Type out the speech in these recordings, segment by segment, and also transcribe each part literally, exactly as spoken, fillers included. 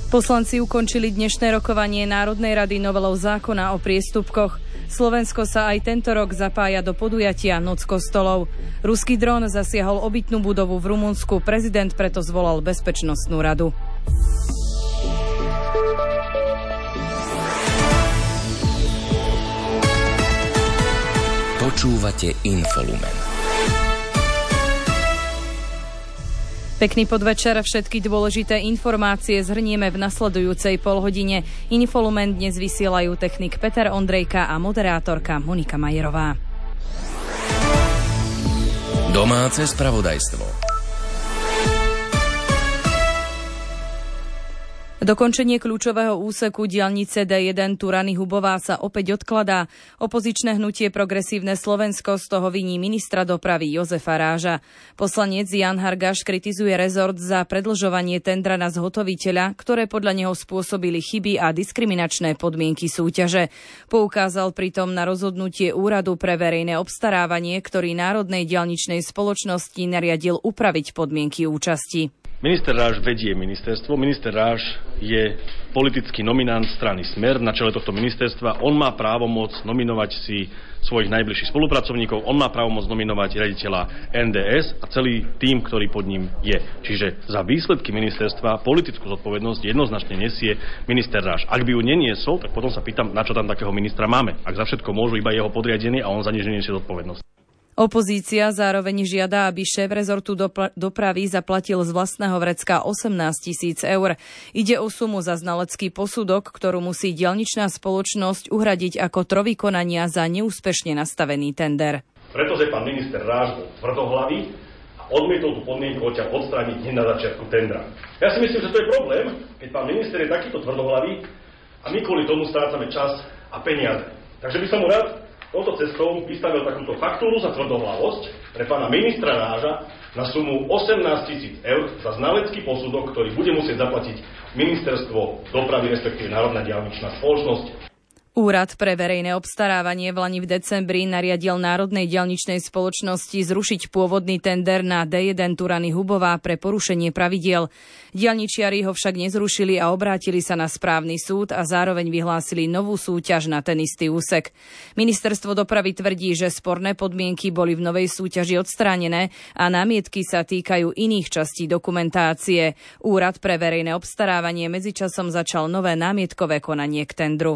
Poslanci ukončili dnešné rokovanie Národnej rady novelou zákona o priestupkoch. Slovensko sa aj tento rok zapája do podujatia Noc kostolov. Ruský dron zasiahol obytnú budovu v Rumunsku. Prezident preto zvolal bezpečnostnú radu. Počúvate Infolumen. Pekný podvečer, všetky dôležité informácie zhrnieme v nasledujúcej polhodine. Infolumen dnes vysielajú technik Peter Ondrejka a moderátorka Monika Majerová. Domáce spravodajstvo. Dokončenie kľúčového úseku diaľnice dé jeden Turany-Hubová sa opäť odkladá. Opozičné hnutie Progresívne Slovensko z toho viní ministra dopravy Jozefa Ráža. Poslanec Jan Hargaš kritizuje rezort za predĺžovanie tendra na zhotoviteľa, ktoré podľa neho spôsobili chyby a diskriminačné podmienky súťaže. Poukázal pritom na rozhodnutie Úradu pre verejné obstarávanie, ktorý Národnej diaľničnej spoločnosti nariadil upraviť podmienky účasti. Minister Ráž vedie ministerstvo. Minister Ráž je politický nominant strany Smer na čele tohto ministerstva. On má právomoc nominovať si svojich najbližších spolupracovníkov, on má právomoc nominovať riaditeľa en dé es a celý tím, ktorý pod ním je. Čiže za výsledky ministerstva politickú zodpovednosť jednoznačne nesie minister Ráž. Ak by ju neniesol, tak potom sa pýtam, na čo tam takého ministra máme. Ak za všetko môžu iba jeho podriadení a on za nič neniesie zodpovednosť. Opozícia zároveň žiada, aby šéf rezortu dopra- dopravy zaplatil z vlastného vrecka osemnásť tisíc eur. Ide o sumu za znalecký posudok, ktorú musí diaľničná spoločnosť uhradiť ako trovykonania za neúspešne nastavený tender. Pretože pán minister Ráž bol tvrdohlavý a odmietol tú podmienku odtiaľ odstrániť hneď na začiatku tendra. Ja si myslím, že to je problém, keď pán minister je takýto tvrdohlavý a my kvôli tomu strácame čas a peniaze. Takže by som mu rád touto cestou vystavil takúto faktúru za tvrdohlavosť pre pána ministra Ráža na sumu osemnásť tisíc eur za znalecký posudok, ktorý bude musieť zaplatiť ministerstvo dopravy, respektíve Národná diaľničná spoločnosť. Úrad pre verejné obstarávanie v lani v decembri nariadil Národnej diaľničnej spoločnosti zrušiť pôvodný tender na dé jeden Turany-Hubová pre porušenie pravidiel. Diaľničiari ho však nezrušili a obrátili sa na správny súd a zároveň vyhlásili novú súťaž na ten istý úsek. Ministerstvo dopravy tvrdí, že sporné podmienky boli v novej súťaži odstránené a námietky sa týkajú iných častí dokumentácie. Úrad pre verejné obstarávanie medzičasom začal nové námietkové konanie k tendru.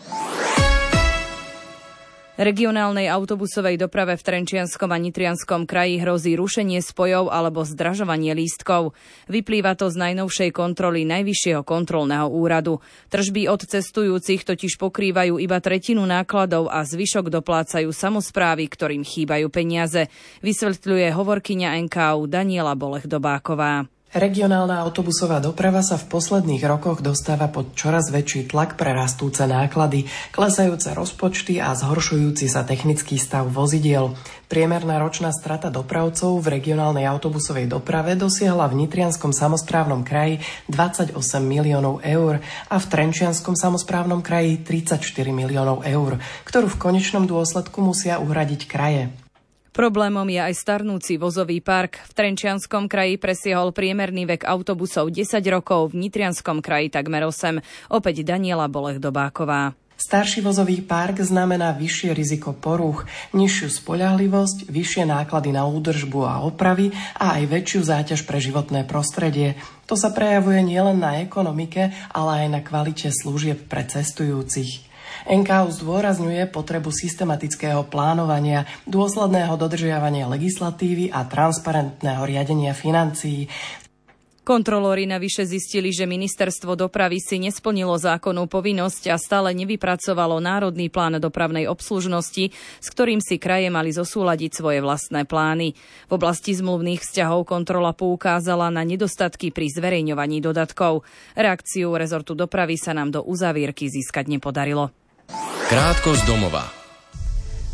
Regionálnej autobusovej doprave v Trenčianskom a Nitrianskom kraji hrozí rušenie spojov alebo zdražovanie lístkov. Vyplýva to z najnovšej kontroly Najvyššieho kontrolného úradu. Tržby od cestujúcich totiž pokrývajú iba tretinu nákladov a zvyšok doplácajú samosprávy, ktorým chýbajú peniaze, vysvetľuje hovorkyňa en ká ú Daniela Bolech-Dobáková. Regionálna autobusová doprava sa v posledných rokoch dostáva pod čoraz väčší tlak pre rastúce náklady, klesajúce rozpočty a zhoršujúci sa technický stav vozidiel. Priemerná ročná strata dopravcov v regionálnej autobusovej doprave dosiahla v Nitrianskom samosprávnom kraji dvadsaťosem miliónov eur a v Trenčianskom samosprávnom kraji tridsaťštyri miliónov eur, ktorú v konečnom dôsledku musia uhradiť kraje. Problémom je aj starnúci vozový park. V Trenčianskom kraji presiahol priemerný vek autobusov desať rokov, v Nitrianskom kraji takmer osem. Opäť Daniela Bolech-Dobáková. Starší vozový park znamená vyššie riziko porúch, nižšiu spoľahlivosť, vyššie náklady na údržbu a opravy a aj väčšiu záťaž pre životné prostredie. To sa prejavuje nielen na ekonomike, ale aj na kvalite služieb pre cestujúcich. en ká ú zdôrazňuje potrebu systematického plánovania, dôsledného dodržiavania legislatívy a transparentného riadenia financií. Kontrolóri navyše zistili, že ministerstvo dopravy si nesplnilo zákonnú povinnosť a stále nevypracovalo Národný plán dopravnej obslužnosti, s ktorým si kraje mali zosúladiť svoje vlastné plány. V oblasti zmluvných vzťahov kontrola poukázala na nedostatky pri zverejňovaní dodatkov. Reakciu rezortu dopravy sa nám do uzavierky získať nepodarilo. Krátko z domova.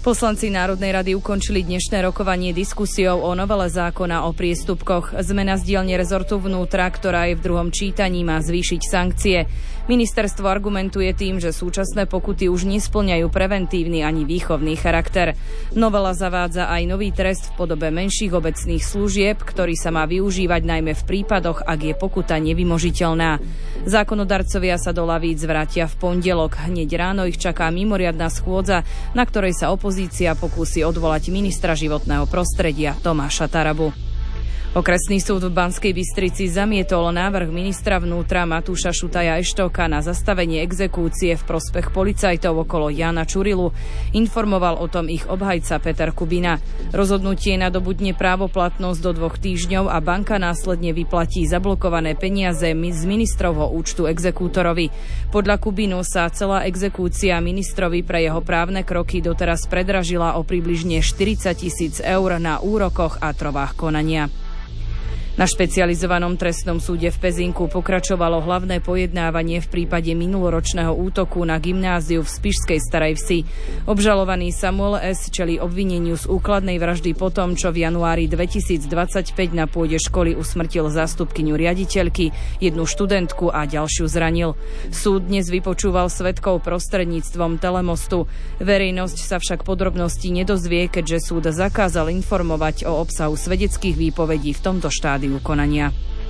Poslanci Národnej rady ukončili dnešné rokovanie diskusiou o novele zákona o priestupkoch. Zmena z dielne rezortu vnútra, ktorá je v druhom čítaní, má zvýšiť sankcie. Ministerstvo argumentuje tým, že súčasné pokuty už nespĺňajú preventívny ani výchovný charakter. Novela zavádza aj nový trest v podobe menších obecných služieb, ktorý sa má využívať najmä v prípadoch, ak je pokuta nevymožiteľná. Zákonodarcovia sa do lavíc vrátia v pondelok. Hneď ráno ich čaká mimoriadna schôdza, na ktorej sa opozícia pokúsi odvolať ministra životného prostredia Tomáša Tarabu. Okresný súd v Banskej Bystrici zamietol návrh ministra vnútra Matúša Šutaja Eštoka na zastavenie exekúcie v prospech policajtov okolo Jána Čurilu. Informoval o tom ich obhajca Peter Kubina. Rozhodnutie nadobudne právoplatnosť do dvoch týždňov a banka následne vyplatí zablokované peniaze z ministrovho účtu exekútorovi. Podľa Kubinu sa celá exekúcia ministrovi pre jeho právne kroky doteraz predražila o približne štyridsať tisíc eur na úrokoch a trovách konania. Na špecializovanom trestnom súde v Pezinku pokračovalo hlavné pojednávanie v prípade minuloročného útoku na gymnáziu v spišskej Starej Vsi. Obžalovaný Samuel S. čelí obvineniu z úkladnej vraždy po tom, čo v januári dvetisícdvadsaťpäť na pôde školy usmrtil zástupkyňu riaditeľky, jednu študentku a ďalšiu zranil. Súd dnes vypočúval svedkov prostredníctvom telemostu. Verejnosť sa však podrobnosti nedozvie, keďže súd zakázal informovať o obsahu svedeckých výpovedí v tomto štádiu konania.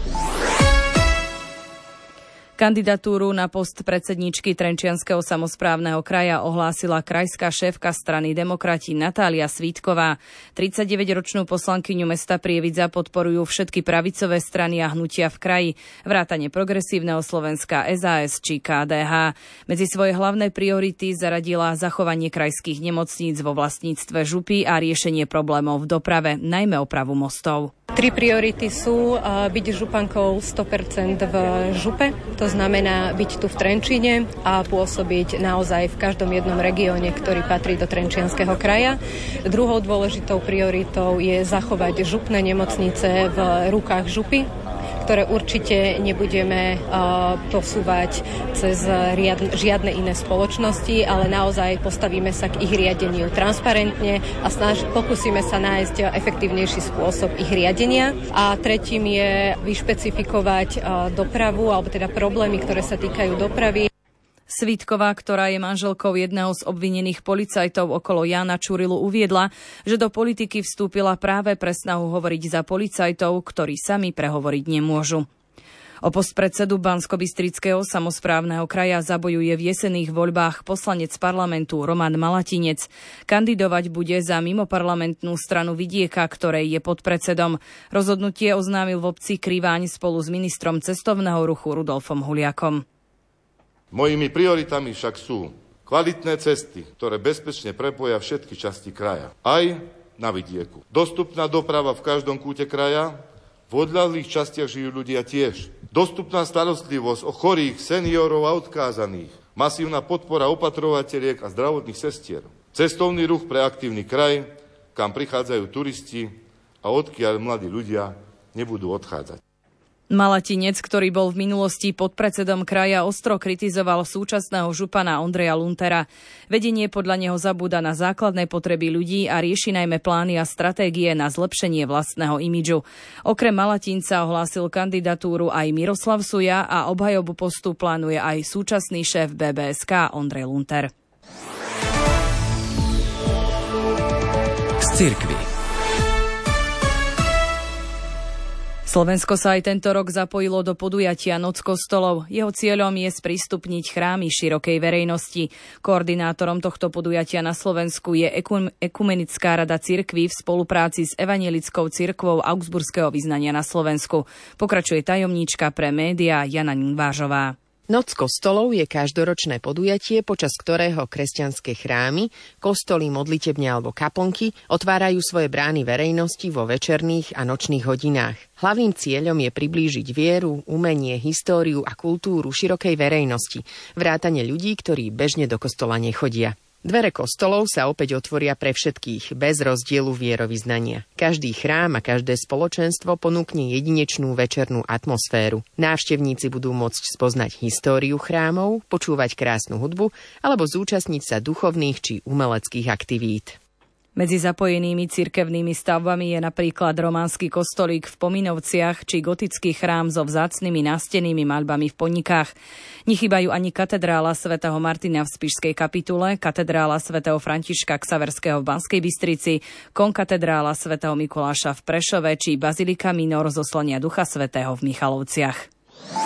Kandidatúru na post predsedníčky Trenčianskeho samosprávneho kraja ohlásila krajská šéfka strany Demokrati Natália Svítková. tridsaťdeväťročnú poslankyňu mesta Prievidza podporujú všetky pravicové strany a hnutia v kraji, vrátane Progresívneho Slovenska, es a es či ká dé há. Medzi svoje hlavné priority zaradila zachovanie krajských nemocníc vo vlastníctve župy a riešenie problémov v doprave, najmä opravu mostov. Tri priority sú byť župankou sto percent v župe, to znamená byť tu v Trenčíne a pôsobiť naozaj v každom jednom regióne, ktorý patrí do Trenčianskeho kraja. Druhou dôležitou prioritou je zachovať župné nemocnice v rukách župy, ktoré určite nebudeme uh, posúvať cez riadne, žiadne iné spoločnosti, ale naozaj postavíme sa k ich riadeniu transparentne a snaž, pokúsime sa nájsť efektívnejší spôsob ich riadenia. A tretím je vyšpecifikovať uh, dopravu, alebo teda problémy, ktoré sa týkajú dopravy. Svítková, ktorá je manželkou jedného z obvinených policajtov okolo Jána Čurilu, uviedla, že do politiky vstúpila práve pre snahu hovoriť za policajtov, ktorí sami prehovoriť nemôžu. O post predsedu Banskobystrického samosprávneho kraja zabojuje v jesenných voľbách poslanec parlamentu Roman Malatinec. Kandidovať bude za mimoparlamentnú stranu Vidieka, ktorej je podpredsedom. Rozhodnutie oznámil v obci Kriváň spolu s ministrom cestovného ruchu Rudolfom Huliakom. Mojimi prioritami však sú kvalitné cesty, ktoré bezpečne prepoja všetky časti kraja, aj na vidieku. Dostupná doprava v každom kúte kraja, v odľahlých častiach žijú ľudia tiež. Dostupná starostlivosť o chorých, seniorov a odkázaných, masívna podpora opatrovateľiek a zdravotných sestier. Cestovný ruch pre aktívny kraj, kam prichádzajú turisti a odkiaľ mladí ľudia nebudú odchádzať. Malatinec, ktorý bol v minulosti podpredsedom kraja, ostro kritizoval súčasného župana Ondreja Luntera. Vedenie podľa neho zabúda na základné potreby ľudí a rieši najmä plány a stratégie na zlepšenie vlastného imidžu. Okrem Malatinca ohlásil kandidatúru aj Miroslav Suja a obhajobu postu plánuje aj súčasný šéf bé bé es ká Ondrej Lunter. Z cirkvi. Slovensko sa aj tento rok zapojilo do podujatia Noc kostolov. Jeho cieľom je sprístupniť chrámy širokej verejnosti. Koordinátorom tohto podujatia na Slovensku je Ekumenická rada cirkví v spolupráci s Evanjelickou cirkvou Augsburského vyznania na Slovensku. Pokračuje tajomníčka pre médiá Jana Ninvážová. Noc kostolov je každoročné podujatie, počas ktorého kresťanské chrámy, kostoly, modlitebne alebo kaplnky otvárajú svoje brány verejnosti vo večerných a nočných hodinách. Hlavným cieľom je priblížiť vieru, umenie, históriu a kultúru širokej verejnosti, vrátane ľudí, ktorí bežne do kostola nechodia. Dvere kostolov sa opäť otvoria pre všetkých, bez rozdielu vierovyznania. Každý chrám a každé spoločenstvo ponúkne jedinečnú večernú atmosféru. Návštevníci budú môcť spoznať históriu chrámov, počúvať krásnu hudbu alebo zúčastniť sa duchovných či umeleckých aktivít. Medzi zapojenými cirkevnými stavbami je napríklad románsky kostolík v Pominovciach či gotický chrám so vzácnymi nástennými maľbami v Ponikách. Nechýbajú ani katedrála svätého Martina v Spišskej kapitule, katedrála svätého Františka Ksaverského v Banskej Bystrici, konkatedrála svätého Mikuláša v Prešove či bazilika minor zoslania Ducha svätého v Michalovciach.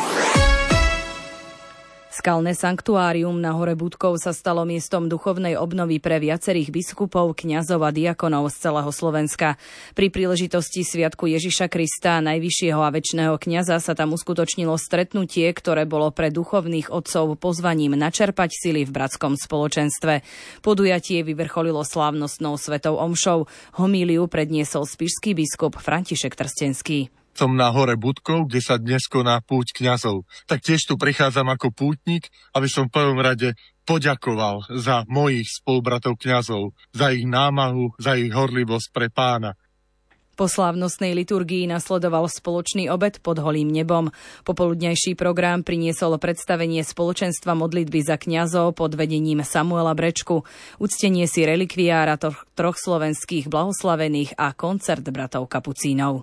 Skalné sanktuárium na hore Budkov sa stalo miestom duchovnej obnovy pre viacerých biskupov, kňazov a diakonov z celého Slovenska. Pri príležitosti Sviatku Ježiša Krista, najvyššieho a večného kňaza, sa tam uskutočnilo stretnutie, ktoré bolo pre duchovných otcov pozvaním načerpať sily v bratskom spoločenstve. Podujatie vyvrcholilo slávnostnou svetou omšou. Homíliu predniesol spišský biskup František Trstenský. Som na hore Budkov, kde sa dnes koná púť kňazov. Tak tiež tu prichádzam ako pútnik, aby som v prvom rade poďakoval za mojich spolubratov kňazov, za ich námahu, za ich horlivosť pre Pána. Po slávnostnej liturgii nasledoval spoločný obed pod holým nebom. Popoludňajší program priniesol predstavenie spoločenstva modlitby za kňazov pod vedením Samuela Brečku, uctenie si relikviára troch slovenských blahoslavených a koncert bratov kapucínov.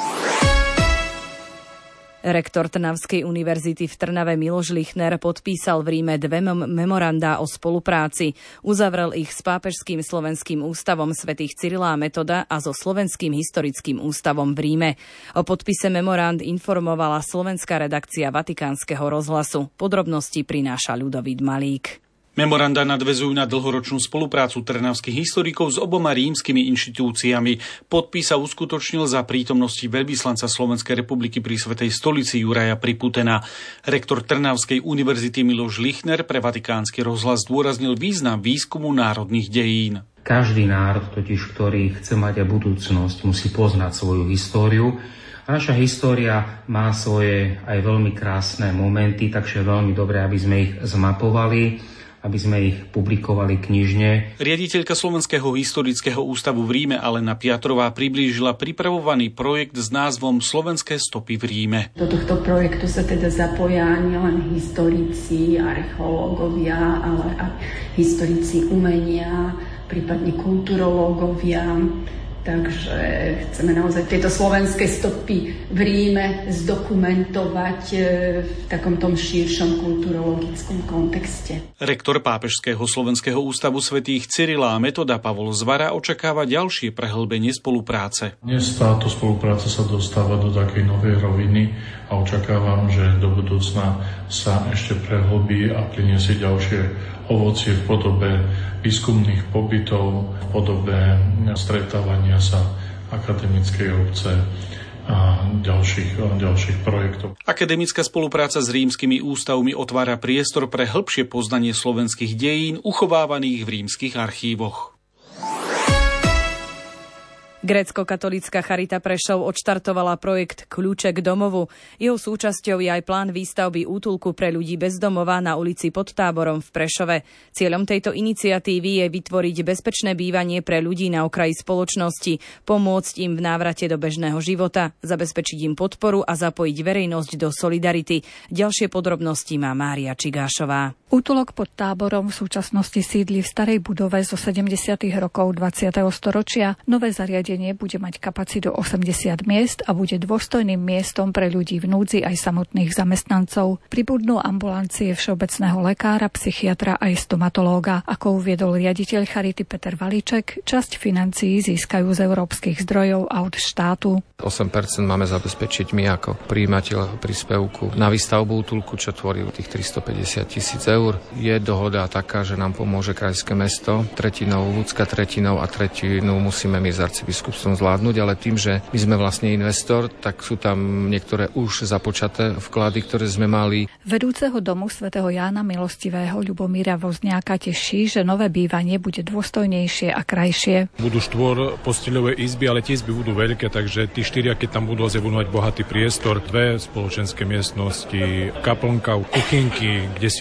Rektor Trnavskej univerzity v Trnave Miloš Lichner podpísal v Ríme dve memorandá o spolupráci. Uzavrel ich s Pápežským slovenským ústavom svätých Cyrila a Metoda a so Slovenským historickým ústavom v Ríme. O podpise memorand informovala slovenská redakcia Vatikánskeho rozhlasu. Podrobnosti prináša Ľudovít Malík. Memoranda nadväzujú na dlhoročnú spoluprácu trnavských historikov s oboma rímskymi inštitúciami. Podpis sa uskutočnil za prítomnosti veľvyslanca Slovenskej republiky pri Svätej stolici Juraja Priputena. Rektor Trnavskej univerzity Miloš Lichner pre Vatikánsky rozhlas zdôraznil význam výskumu národných dejín. Každý národ totiž, ktorý chce mať aj budúcnosť, musí poznať svoju históriu. A naša história má svoje aj veľmi krásne momenty, takže je veľmi dobré, aby sme ich zmapovali, aby sme ich publikovali knižne. Riaditeľka Slovenského historického ústavu v Ríme Alena Piatrová priblížila pripravovaný projekt s názvom Slovenské stopy v Ríme. Do tohto projektu sa teda zapoja nielen historici, archeológovia, ale aj historici umenia, prípadne kulturológovia. Takže chceme naozaj tieto slovenské stopy v Ríme zdokumentovať v takom tom širšom kulturologickom kontexte. Rektor Pápežského slovenského ústavu svätých Cyrila a Metoda Pavol Zvara očakáva ďalšie prehlbenie spolupráce. Dnes táto spolupráca sa dostáva do takej novej roviny a očakávam, že do budúcna sa ešte prehlbí a priniesie ďalšie ovocie v podobe výskumných pobytov, v podobe stretávania sa akademickej obce a ďalších, ďalších projektov. Akademická spolupráca s rímskymi ústavmi otvára priestor pre hĺbšie poznanie slovenských dejín uchovávaných v rímskych archívoch. Grécko-katolícka Charita Prešov odštartovala projekt Kľúče k domovu. Jeho súčasťou je aj plán výstavby útulku pre ľudí bez domova na ulici Pod Táborom v Prešove. Cieľom tejto iniciatívy je vytvoriť bezpečné bývanie pre ľudí na okraji spoločnosti, pomôcť im v návrate do bežného života, zabezpečiť im podporu a zapojiť verejnosť do solidarity. Ďalšie podrobnosti má Mária Čigášová. Útulok Pod Táborom v súčasnosti sídli v starej budove zo sedemdesiatych rokov dvadsiateho storočia. Nové zariadenie bude mať kapacitu osemdesiat miest a bude dôstojným miestom pre ľudí v núdzi aj samotných zamestnancov. Pribudnú ambulancie všeobecného lekára, psychiatra aj stomatológa. Ako uviedol riaditeľ Charity Peter Valíček, časť financií získajú z európskych zdrojov a od štátu. osem percent máme zabezpečiť my ako prijímateľ príspevku na výstavbu útulku, čo tvorí tých tristopäťdesiat tisíc eur. Je dohoda taká, že nám pomôže krajské mesto, tretinou ľudská tretinou a tretinu musíme my s arcibiskupstvom zvládnuť, ale tým, že my sme vlastne investor, tak sú tam niektoré už započaté vklady, ktoré sme mali. Vedúceho domu svätého Jána Milostivého Ľubomíra Vozniaka teší, že nové bývanie bude dôstojnejšie a krajšie. Budú štvor posteľové izby, ale tie izby budú veľké, takže tí štyria, keď tam budú, budú mať bohatý priestor, dve spoločenské miestnosti, kaplnka, kuchynky, kde si o ňom vedia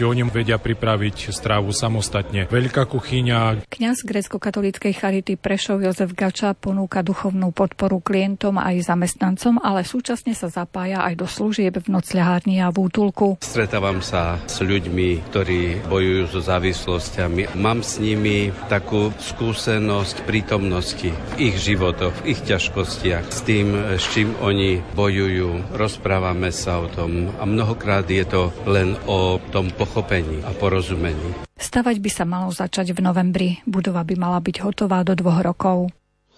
vedia pripraviť strávu samostatne. Veľká kuchyňa. Kňaz grécko-katolíckej charity Prešov Jozef Gača ponúka duchovnú podporu klientom aj zamestnancom, ale súčasne sa zapája aj do služieb v nocľahárni a v útulku. Stretávam sa s ľuďmi, ktorí bojujú so závislosťami. Mám s nimi takú skúsenosť prítomnosti v ich životoch, v ich ťažkostiach, s tým, s čím oni bojujú. Rozprávame sa o tom a mnohokrát je to len o tom pochopení a porozumení. Stavať by sa malo začať v novembri. Budova by mala byť hotová do dvoch rokov.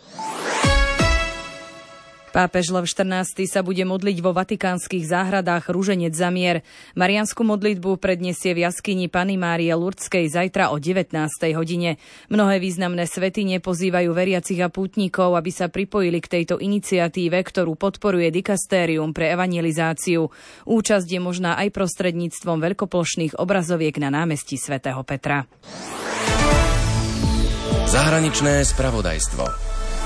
Pápež Lev štrnásty sa bude modliť vo vatikánskych záhradách Ruženec za mier. Mariánsku modlitbu predniesie v jaskyni Panny Márie Lurdskej zajtra o devätnástej hodine. Mnohé významné svätyne pozývajú veriacich a pútnikov, aby sa pripojili k tejto iniciatíve, ktorú podporuje Dikastérium pre evangelizáciu. Účasť je možná aj prostredníctvom veľkoplošných obrazoviek na námestí svätého Petra. Zahraničné spravodajstvo.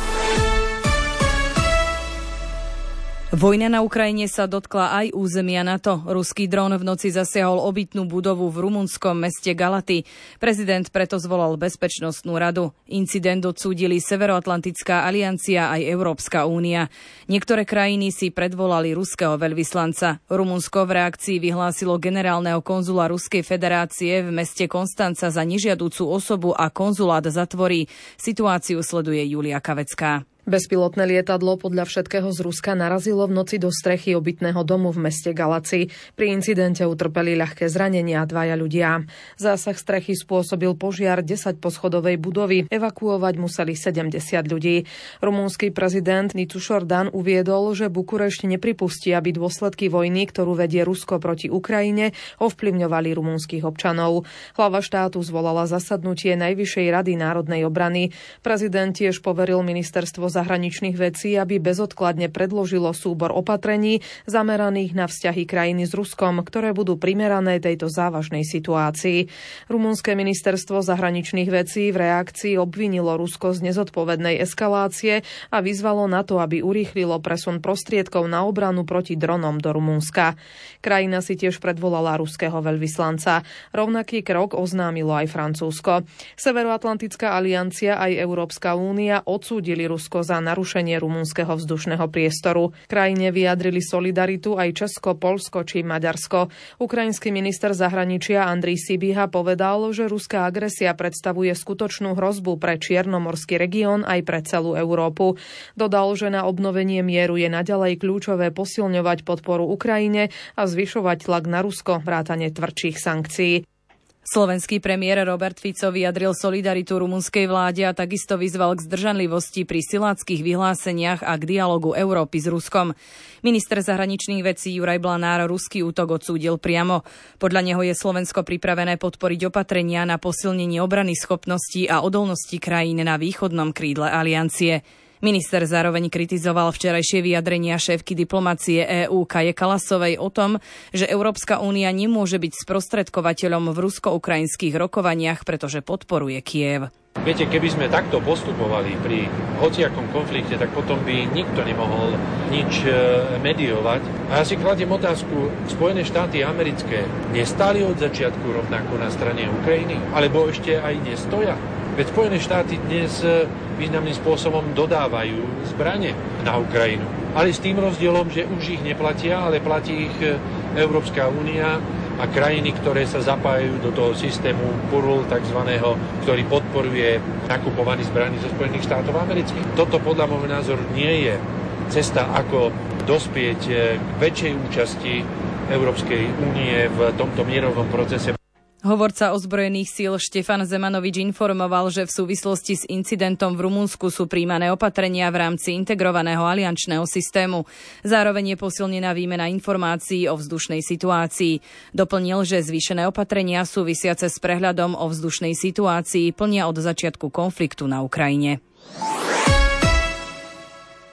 Vojna na Ukrajine sa dotkla aj územia NATO. Ruský dron v noci zasiahol obytnú budovu v rumunskom meste Galaty. Prezident preto zvolal bezpečnostnú radu. Incident odsúdili Severoatlantická aliancia aj Európska únia. Niektoré krajiny si predvolali ruského veľvyslanca. Rumunsko v reakcii vyhlásilo generálneho konzula Ruskej federácie v meste Konstanca za nežiaducú osobu a konzulát zatvorí. Situáciu sleduje Julia Kavecká. Bezpilotné lietadlo podľa všetkého z Ruska narazilo v noci do strechy obytného domu v meste Galaci. Pri incidente utrpeli ľahké zranenia dvaja ľudia. Zásah strechy spôsobil požiar desaťposchodovej budovy. Evakuovať museli sedemdesiat ľudí. Rumunský prezident Nicu Šordan uviedol, že Bukurešť nepripustí, aby dôsledky vojny, ktorú vedie Rusko proti Ukrajine, ovplyvňovali rumunských občanov. Hlava štátu zvolala zasadnutie Najvyššej rady národnej obrany. Prezident tiež poveril ministerstvo zahraničných vecí, aby bezodkladne predložilo súbor opatrení zameraných na vzťahy krajiny s Ruskom, ktoré budú primerané tejto závažnej situácii. Rumunské ministerstvo zahraničných vecí v reakcii obvinilo Rusko z nezodpovednej eskalácie a vyzvalo na to, aby urýchlilo presun prostriedkov na obranu proti dronom do Rumunska. Krajina si tiež predvolala ruského veľvyslanca. Rovnaký krok oznámilo aj Francúzsko. Severoatlantická aliancia aj Európska únia odsúdili Rusko za narušenie rumunského vzdušného priestoru. Krajine vyjadrili solidaritu aj Česko, Poľsko či Maďarsko. Ukrajinský minister zahraničia Andrej Sibiha povedal, že ruská agresia predstavuje skutočnú hrozbu pre Čiernomorský región aj pre celú Európu. Dodal, že na obnovenie mieru je naďalej kľúčové posilňovať podporu Ukrajine a zvyšovať tlak na Rusko vrátane tvrdších sankcií. Slovenský premiér Robert Fico vyjadril solidaritu rumunskej vláde a takisto vyzval k zdržanlivosti pri siláckych vyhláseniach a k dialogu Európy s Ruskom. Minister zahraničných vecí Juraj Blanár ruský útok odsúdil priamo. Podľa neho je Slovensko pripravené podporiť opatrenia na posilnenie obrany schopností a odolnosti krajín na východnom krídle aliancie. Minister zároveň kritizoval včerajšie vyjadrenia šéfky diplomacie EÚ Kaje Kalasovej o tom, že Európska únia nemôže byť sprostredkovateľom v rusko-ukrajinských rokovaniach, pretože podporuje Kyjev. Viete, keby sme takto postupovali pri hociakom konflikte, tak potom by nikto nemohol nič mediovať. A ja si kladiem otázku, Spojené štáty americké nestáli od začiatku rovnako na strane Ukrajiny? Alebo ešte aj nestoja? Veď Spojené štáty dnes významným spôsobom dodávajú zbrane na Ukrajinu. Ale s tým rozdielom, že už ich neplatia, ale platí ich Európska únia a krajiny, ktoré sa zapájajú do toho systému P U R L, takzvaného, ktorý podporuje nakupovaný zbraní zo Spojených štátov amerických. Toto podľa môjho názoru nie je cesta, ako dospieť k väčšej účasti Európskej únie v tomto mierovom procese. Hovorca ozbrojených síl Štefan Zemanovič informoval, že v súvislosti s incidentom v Rumunsku sú príjmané opatrenia v rámci integrovaného aliančného systému. Zároveň je posilnená výmena informácií o vzdušnej situácii. Doplnil, že zvýšené opatrenia súvisiace s prehľadom o vzdušnej situácii plnia od začiatku konfliktu na Ukrajine.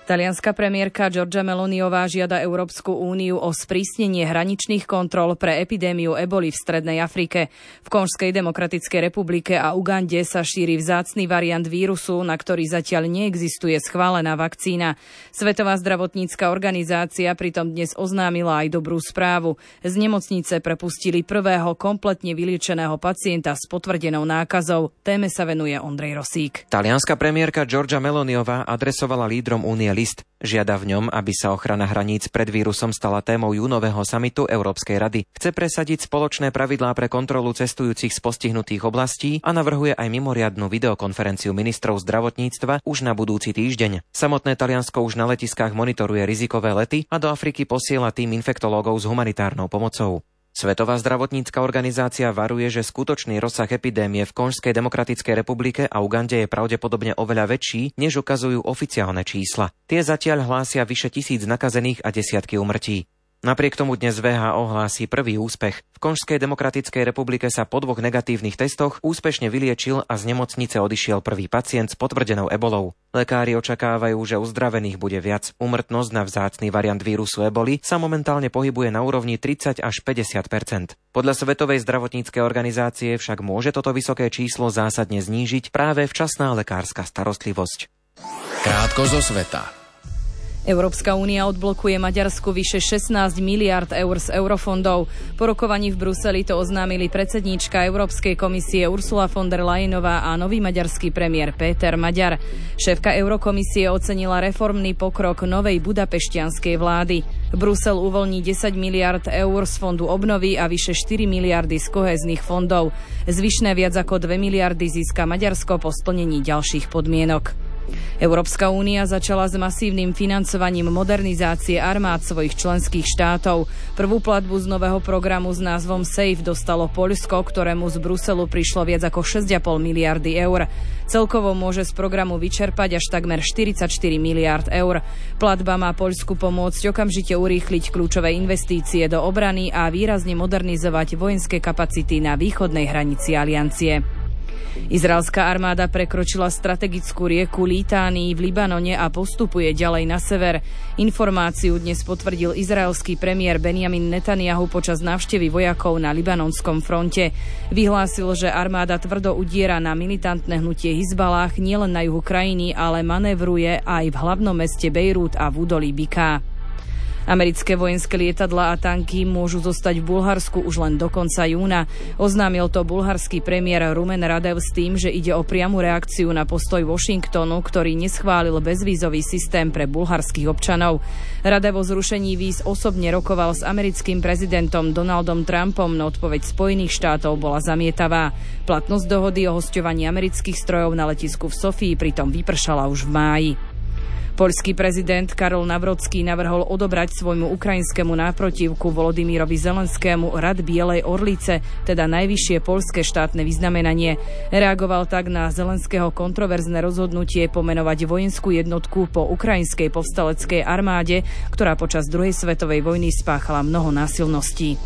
Talianska premiérka Giorgia Meloniová žiada Európsku úniu o sprísnenie hraničných kontrol pre epidémiu eboli v Strednej Afrike. V Konžskej demokratickej republike a Ugande sa šíri vzácny variant vírusu, na ktorý zatiaľ neexistuje schválená vakcína. Svetová zdravotnícka organizácia pritom dnes oznámila aj dobrú správu. Z nemocnice prepustili prvého kompletne vyliečeného pacienta s potvrdenou nákazou. Téme sa venuje Ondrej Rosík. Talianska premiérka Giorgia Meloniová adresovala lídrom únie list. Žiada v ňom, aby sa ochrana hraníc pred vírusom stala témou júnového samitu Európskej rady. Chce presadiť spoločné pravidlá pre kontrolu cestujúcich z postihnutých oblastí a navrhuje aj mimoriadnu videokonferenciu ministrov zdravotníctva už na budúci týždeň. Samotné Taliansko už na letiskách monitoruje rizikové lety a do Afriky posiela tým infektológov s humanitárnou pomocou. Svetová zdravotnícka organizácia varuje, že skutočný rozsah epidémie v Konžskej demokratickej republike a Ugande je pravdepodobne oveľa väčší, než ukazujú oficiálne čísla. Tie zatiaľ hlásia vyše tisíc nakazených a desiatky úmrtí. Napriek tomu dnes vé há ó hlási prvý úspech. V Konžskej demokratickej republike sa po dvoch negatívnych testoch úspešne vyliečil a z nemocnice odišiel prvý pacient s potvrdenou ebolou. Lekári očakávajú, že uzdravených bude viac. Úmrtnosť na vzácny variant vírusu eboli sa momentálne pohybuje na úrovni tridsať až päťdesiat percent. Podľa Svetovej zdravotníckej organizácie však môže toto vysoké číslo zásadne znížiť práve včasná lekárska starostlivosť. Krátko zo sveta. Európska únia odblokuje Maďarsku vyše šestnásť miliárd eur z eurofondov. Po rokovaní v Bruseli to oznámili predsedníčka Európskej komisie Ursula von der Leyenová a nový maďarský premiér Péter Maďar. Šéfka Eurokomisie ocenila reformný pokrok novej budapešťanskej vlády. Brusel uvoľní desať miliárd eur z fondu obnovy a vyše štyri miliardy z kohéznych fondov. Zvyšné viac ako dve miliardy získa Maďarsko po splnení ďalších podmienok. Európska únia začala s masívnym financovaním modernizácie armád svojich členských štátov. Prvú platbu z nového programu s názvom SAFE dostalo Poľsko, ktorému z Bruselu prišlo viac ako šesť a pol miliardy eur. Celkovo môže z programu vyčerpať až takmer štyridsaťštyri miliárd eur. Platba má Poľsku pomôcť okamžite urýchliť kľúčové investície do obrany a výrazne modernizovať vojenské kapacity na východnej hranici aliancie. Izraelská armáda prekročila strategickú rieku Litánii v Libanone a postupuje ďalej na sever. Informáciu dnes potvrdil izraelský premiér Benjamin Netanyahu počas návštevy vojakov na libanonskom fronte. Vyhlásil, že armáda tvrdo udiera na militantné hnutie Hizbalách nielen na juhu krajiny, ale manévruje aj v hlavnom meste Bejrút a v údolí Biká. Americké vojenské lietadlá a tanky môžu zostať v Bulharsku už len do konca júna. Oznámil to bulharský premiér Rumen Radev s tým, že ide o priamu reakciu na postoj Washingtonu, ktorý neschválil bezvízový systém pre bulharských občanov. Radev o zrušení víz osobne rokoval s americkým prezidentom Donaldom Trumpom, no odpoveď Spojených štátov bola zamietavá. Platnosť dohody o hosťovaní amerických strojov na letisku v Sofii pritom vypršala už v máji. Poľský prezident Karol Nawrocki navrhol odobrať svojmu ukrajinskému náprotivku Volodymyrovi Zelenskému rad Bielej orlice, teda najvyššie poľské štátne vyznamenanie. Reagoval tak na Zelenského kontroverzné rozhodnutie pomenovať vojenskú jednotku po ukrajinskej povstaleckej armáde, ktorá počas druhej svetovej vojny spáchala mnoho násilností.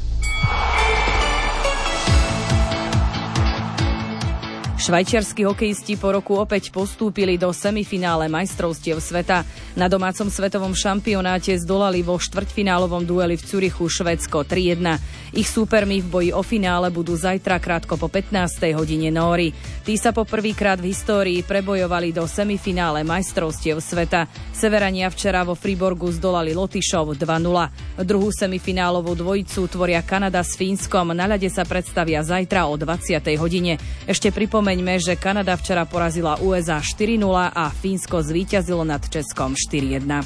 Švajčiarski hokejisti po roku opäť postúpili do semifinále majstrovstiev sveta. Na domácom svetovom šampionáte zdolali vo štvrťfinálovom dueli v Zürichu Švédsko tri jedna. Ich súpermi v boji o finále budú zajtra krátko po pätnástej hodine Nóri. Tí sa po prvýkrát v histórii prebojovali do semifinále majstrovstiev sveta. Severania včera vo Friborgu zdolali Lotyšov dva nula. Druhú semifinálovú dvojicu tvoria Kanada s Fínskom. Na ľade sa predstavia zajtra o dvadsiatej hodine. Ešte pripomeňme, že Kanada včera porazila ú es á štyri nula a Fínsko zvíťazilo nad Českom štyri jedna.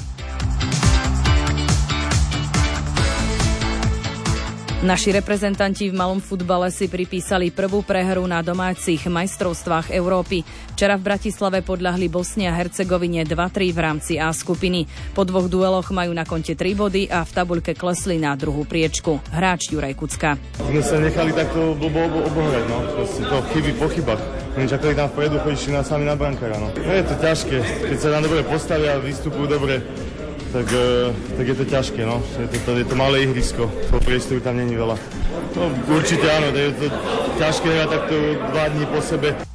Naši reprezentanti v malom futbale si pripísali prvú prehru na domácich majstrovstvách Európy. Včera v Bratislave podľahli Bosne a Hercegovine dva tri v rámci A skupiny. Po dvoch dueloch majú na konte tri body a v tabuľke klesli na druhú priečku. Hráč Juraj Kucka. My sa nechali takto blbo obohrať, no. Proste to chyby po chybách. Oni čakali tam vpredu, chodíš na sami na brankára, no. No je to ťažké, keď sa tam dobre postavia a vystupujú dobre, tak, tak je to ťažké, no. Je to, to, je to malé ihrisko, toho priestoru tam není veľa. No určite áno, je to ťažké hrať takto dva dní po sebe.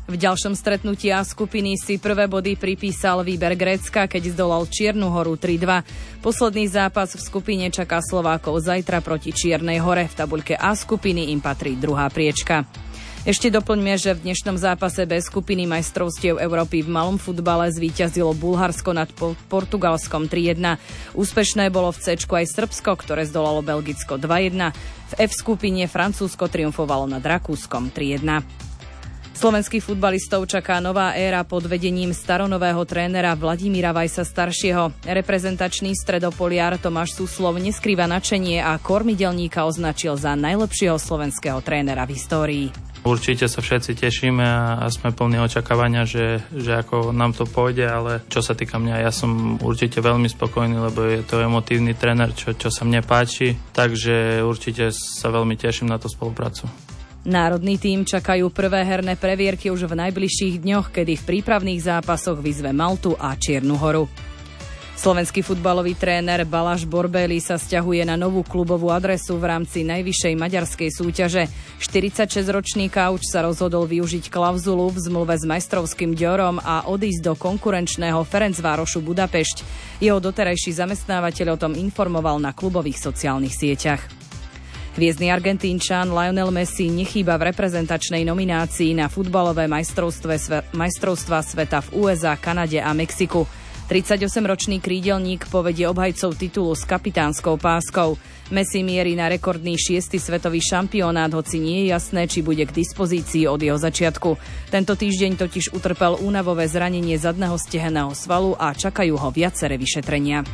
V ďalšom stretnutí A skupiny si prvé body pripísal výber Grécka, keď zdolal Čiernu Horu tri dva. Posledný zápas v skupine čaká Slovákov zajtra proti Čiernej Hore. V tabuľke A skupiny im patrí druhá priečka. Ešte doplňme, že v dnešnom zápase B skupiny majstrovstiev Európy v malom futbale zvíťazilo Bulharsko nad Portugalskom tri jedna. Úspešné bolo v C-čku aj Srbsko, ktoré zdolalo Belgicko dva jedna. V F skupine Francúzsko triumfovalo nad Rakúskom tri jedna. Slovenských futbalistov čaká nová éra pod vedením staronového trénera Vladimíra Vajsa staršieho. Reprezentačný stredopoliar Tomáš Suslov neskrýva nadšenie a kormidelníka označil za najlepšieho slovenského trénera v histórii. Určite sa všetci tešíme a sme plní očakávania, že, že ako nám to pôjde, ale čo sa týka mňa, ja som určite veľmi spokojný, lebo je to emotívny tréner, čo, čo sa mne páči, takže určite sa veľmi teším na tú spoluprácu. Národný tím čakajú prvé herné previerky už v najbližších dňoch, kedy v prípravných zápasoch vyzve Maltu a Čiernu Horu. Slovenský futbalový tréner Balázs Borbély sa sťahuje na novú klubovú adresu v rámci najvyššej maďarskej súťaže. štyridsaťšesťročný kauč sa rozhodol využiť klauzulu v zmluve s majstrovským Diorom a odísť do konkurenčného Ferencvárošu Budapešť. Jeho doterajší zamestnávateľ o tom informoval na klubových sociálnych sieťach. Hviezdny Argentínčan Lionel Messi nechýba v reprezentačnej nominácii na futbalové majstrovstvá sveta v ú es á, Kanade a Mexiku. tridsaťosemročný krídelník povedie obhajcov titulu s kapitánskou páskou. Messi mierí na rekordný šiesty svetový šampionát, hoci nie je jasné, či bude k dispozícii od jeho začiatku. Tento týždeň totiž utrpel únavové zranenie zadného stehenného svalu a čakajú ho viaceré vyšetrenia.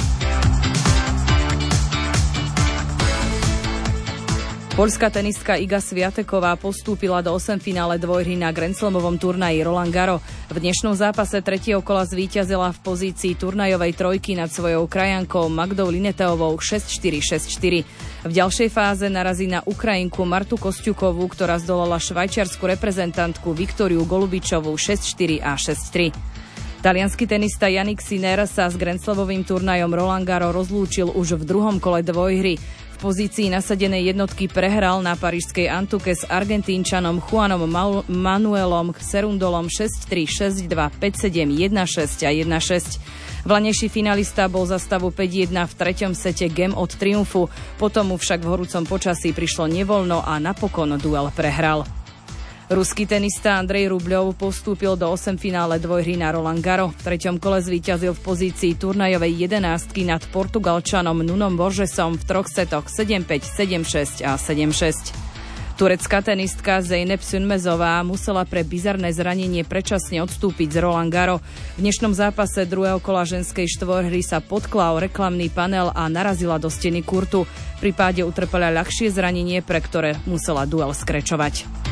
Poľská tenistka Iga Swiateková postúpila do osemfinále dvojhry na Grand Slamovom turnaji Roland Garros. V dnešnom zápase tretieho kola zvíťazila v pozícii turnajovej trojky nad svojou krajankou Magdou Lineteovou šesť štyri šesť štyri. V ďalšej fáze narazí na Ukrajinku Martu Kosťukovú, ktorá zdolala švajčiarsku reprezentantku Viktóriu Golubičovú šesť štyri a šesť tri. Taliansky tenista Jannik Sinner sa s Grand Slamovým turnajom Roland Garros rozlúčil už v druhom kole dvojhry. V pozícii nasadenej jednotky prehral na parížskej Antuke s Argentínčanom Juanom Manuelom Serundolom šesť tri, šesť dva, päť sedem, jeden šesť a jeden šesť. Vlanejší finalista bol za stavu päť jedna v treťom sete gem od triumfu, potom mu však v horúcom počasí prišlo nevoľno a napokon duel prehral. Ruský tenista Andrej Rubľov postúpil do osemfinále dvojhry na Roland Garros. V treťom kole zvíťazil v pozícii turnajovej jedenástky nad Portugalčanom Nunom Borgesom v troch setoch sedem päť, sedem šesť a sedem šesť. Turecká tenistka Zeynep Sönmezová musela pre bizarné zranenie predčasne odstúpiť z Roland Garros. V dnešnom zápase druhého kola ženskej štvorhry sa potkla o reklamný panel a narazila do steny kurtu. Pri páde utrpela ľahšie zranenie, pre ktoré musela duel skrečovať.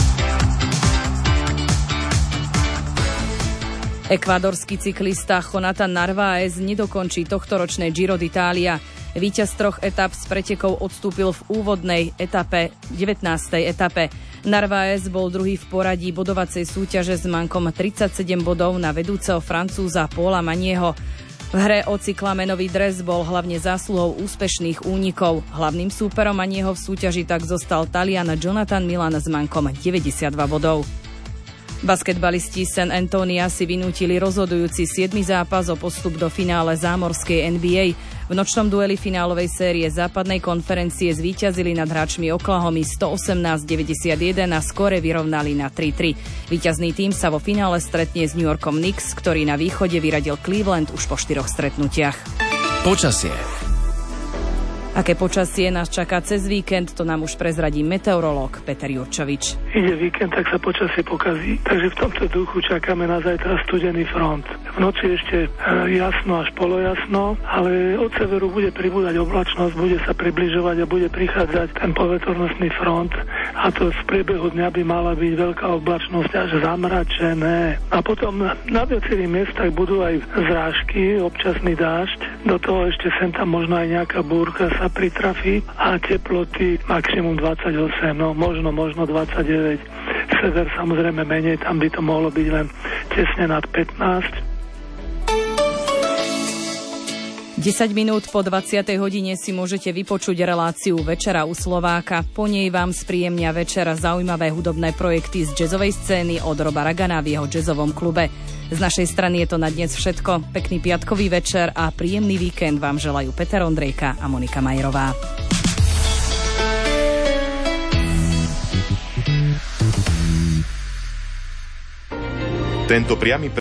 Ekvádorský cyklista Jonathan Narváez nedokončí tohtoročné Giro d'Italia. Víťaz troch etap z pretekov odstúpil v úvodnej etape, devätnástej etape. Narváez bol druhý v poradí bodovacej súťaže s mankom tridsaťsedem bodov na vedúceho Francúza Paula Magnieho. V hre o cyklamenový dres bol hlavne zásluhou úspešných únikov. Hlavným súperom Magnieho v súťaži tak zostal Talian Jonathan Milan s mankom deväťdesiatdva bodov. Basketbalisti San Antonia si vynútili rozhodujúci siedmy zápas o postup do finále zámorskej en bí ej. V nočnom dueli finálovej série západnej konferencie zvíťazili nad hráčmi Oklahomy sto osemnásť deväťdesiatjeden a skóre vyrovnali na tri tri. Víťazný tím sa vo finále stretne s New Yorkom Knicks, ktorý na východe vyradil Cleveland už po štyroch stretnutiach. Počasie. Aké počasie nás čaká cez víkend, to nám už prezradí meteorológ Peter Jurčovič. Ide víkend, tak sa počasie pokazí, takže v tomto duchu čakáme na zajtra studený front. V noci ešte jasno až polojasno, ale od severu bude pribúdať oblačnosť, bude sa približovať a bude prichádzať ten povetrnostný front a to v priebehu dňa by mala byť veľká oblačnosť až zamračené. A potom na viacerých miestach budú aj zrážky, občasný dážď, do toho ešte sem tam možno aj nejaká búrka sa pritrafí a teploty maximum dvadsaťosem, no možno, možno dvadsaťdeväť. Sever samozrejme menej, tam by to mohlo byť len tesne nad pätnásť. desať minút po dvadsiatej hodine si môžete vypočuť reláciu Večera u Slováka. Po nej vám spríjemnia večera zaujímavé hudobné projekty z jazzovej scény od Roba Ragana v jeho jazzovom klube. Z našej strany je to na dnes všetko. Pekný piatkový večer a príjemný víkend vám želajú Peter Ondrejka a Monika Majerová. Tento priamy